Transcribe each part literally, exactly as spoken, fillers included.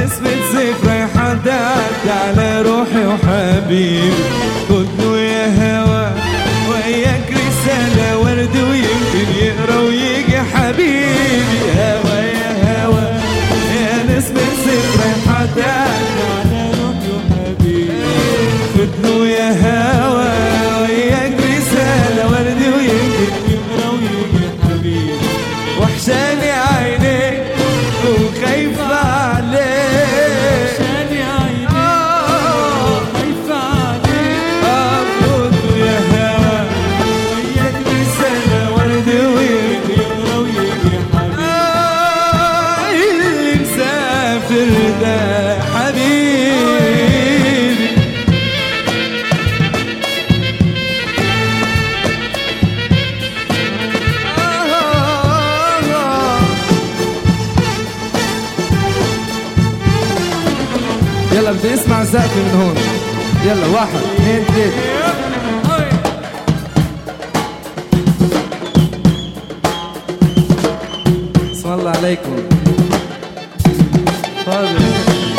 نسمة ذكرى حداد على روحي وحبيبي. قلت له يا هوا وياك رسالة ورد ويمكن يقرا ويجي حبيبي. هوا يا هوا يا نسمة ذكرى حداد على روحي وحبيبي. قلت له يا هوا وياك رسالة ورد ويمكن يقرا ويجي حبيبي. وحشاني عينيك وخايفة عليك، وحشاني عينيك وخايفة عليك. أقول يا هوا وياك رسالة ورد ويمكن يقرا ويجي حبيبي. اللي مسافر ده حبيبي. يلا بدي اسمع زقفة من هون. يلا واحد اثنين ثلاثة. اسم الله عليكم. تفضل.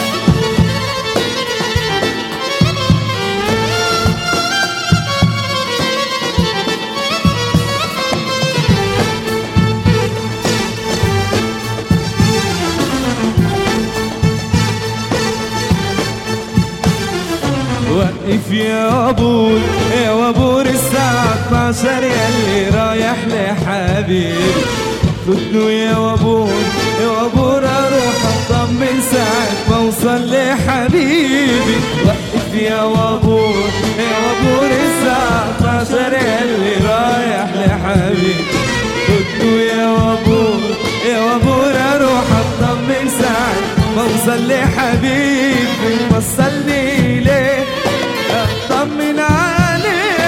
وقف يا وابور يا وابور الساعة اتناشر ياللي رايح لحبيبي. قلت له يا وابور يا وابور اروح اطمن ساعة ما اوصل لحبيبي. وقف يا وابور يا وابور الساعة اتناشر ياللي رايح لحبيبي. قلت له يا وابور يا وابور اروح اطمن ساعة ما اوصل لحبيبي. وصلني ليه اطمن عليه،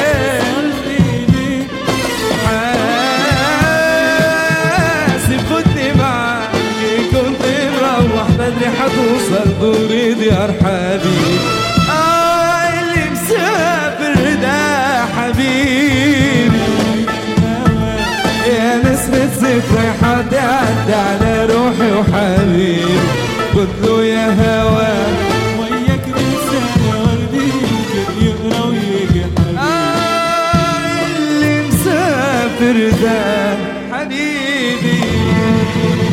حاسب خدني معاك كنت مروح بدري حتوصل دوري ديار حبيبي. اه اللي مسافر ده حبيبي. يا نسمة ذكرى حتعدي على روحي وحبيبي. قلت له يا هوا وياك رسالة وردي يقرا ويجي حبيبي. آه اللي مسافر ده حبيبي.